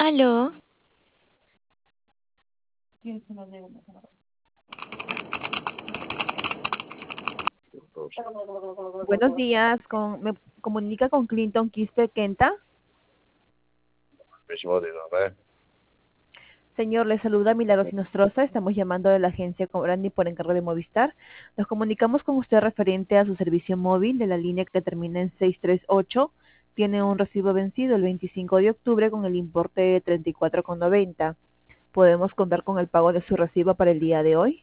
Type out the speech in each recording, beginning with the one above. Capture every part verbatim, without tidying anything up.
Aló, Buenos días, con, me comunica con Clinton Quispe Kenta. Mismo de nombre. Señor, le saluda Milagros Nostroza, estamos llamando de la agencia Cobrandi por encargo de Movistar. Nos comunicamos con usted referente a su servicio móvil de la línea que termina en seis tres ocho. Tiene un recibo vencido el veinticinco de octubre con el importe de treinta y cuatro con noventa. ¿Podemos contar con el pago de su recibo para el día de hoy?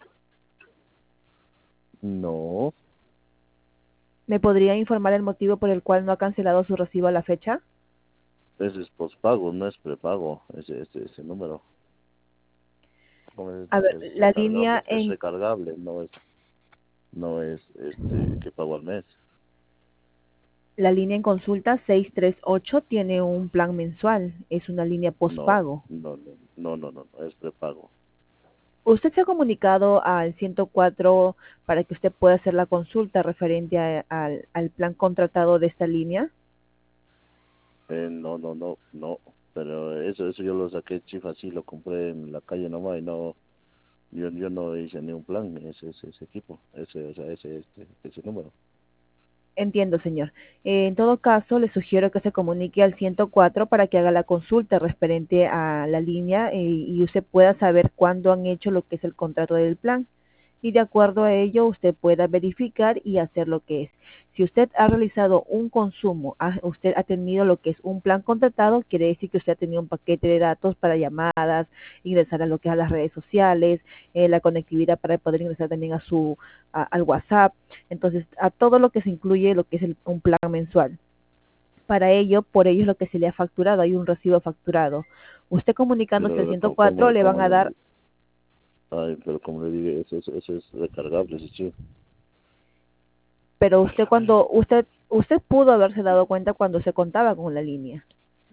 No, ¿Me podría informar el motivo por el cual no ha cancelado su recibo a la fecha? ese es pospago, no es prepago, ese, ese, ese número. Como es, A ver, es la recargable, línea es en recargable, no es, no es este que pago al mes. La línea en consulta seis tres ocho tiene un plan mensual, es una línea No, postpago. no, no, no, no, no, no, es prepago. ¿Usted se ha comunicado al ciento cuatro para que usted pueda hacer la consulta referente a- al, al plan contratado de esta línea? Eh, no, no, no, no, pero eso, eso yo lo saqué chifa así, lo compré en la calle nomás y no, yo, yo no hice ni un plan, ese, ese, ese equipo, ese, o sea, ese, este, ese número. Entiendo, señor. Eh, en todo caso, le sugiero que se comunique al ciento cuatro para que haga la consulta referente a la línea eh, y usted pueda saber cuándo han hecho lo que es el contrato del plan. Y de acuerdo a ello, usted pueda verificar y hacer lo que es. Si usted ha realizado un consumo, ha- usted ha tenido lo que es un plan contratado, quiere decir que usted ha tenido un paquete de datos para llamadas, ingresar a lo que es a las redes sociales, eh, la conectividad para poder ingresar también a su a- al WhatsApp. Entonces, a todo lo que se incluye lo que es el- un plan mensual. Para ello, por ello es lo que se le ha facturado, hay un recibo facturado. Usted comunicándose al Pero ciento como, cuatro como, le van como a dar, le, ay, pero como le dije, eso, eso, eso es recargable, sí, sí. pero usted cuando, usted, usted pudo haberse dado cuenta cuando se contaba con la línea.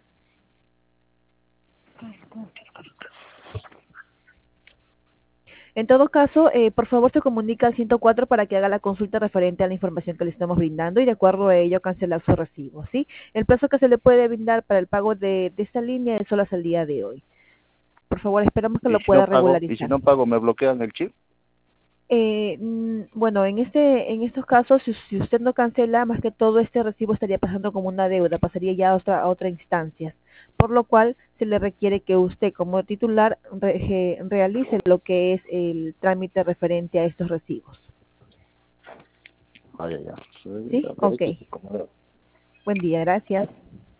En todo caso, eh, por favor se comunica al ciento cuatro para que haga la consulta referente a la información que le estamos brindando y de acuerdo a ello cancelar su recibo, ¿sí? El plazo que se le puede brindar para el pago de, de esta línea es solo hasta el día de hoy. Por favor, esperamos que Y lo si no pueda pago, y si regularizar. no pago, ¿me bloquean el chip? Eh, mm, bueno, en este, en estos casos, si, si usted no cancela, más que todo este recibo estaría pasando como una deuda, pasaría ya a otra, a otra instancia, por lo cual se le requiere que usted como titular re- je- realice lo que es el trámite referente a estos recibos. Ay, ay, ay. ¿Sí? Sí, a ver, Ok. aquí, como- Buen día, gracias.